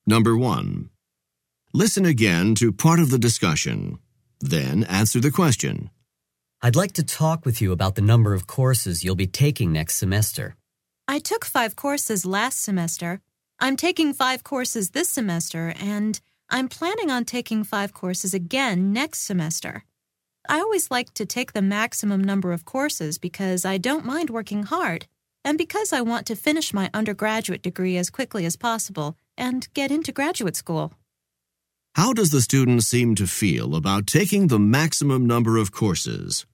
Number 1. Listen again to part of the discussion. Then answer the question. I'd like to talk with you about the number of courses you'll be taking next semester. I took 5 courses last semester. I'm taking 5 courses this semester, and I'm planning on taking 5 courses again next semester. I always like to take the maximum number of courses because I don't mind working hard, and because I want to finish my undergraduate degree as quickly as possible and get into graduate school. How does the student seem to feel about taking the maximum number of courses?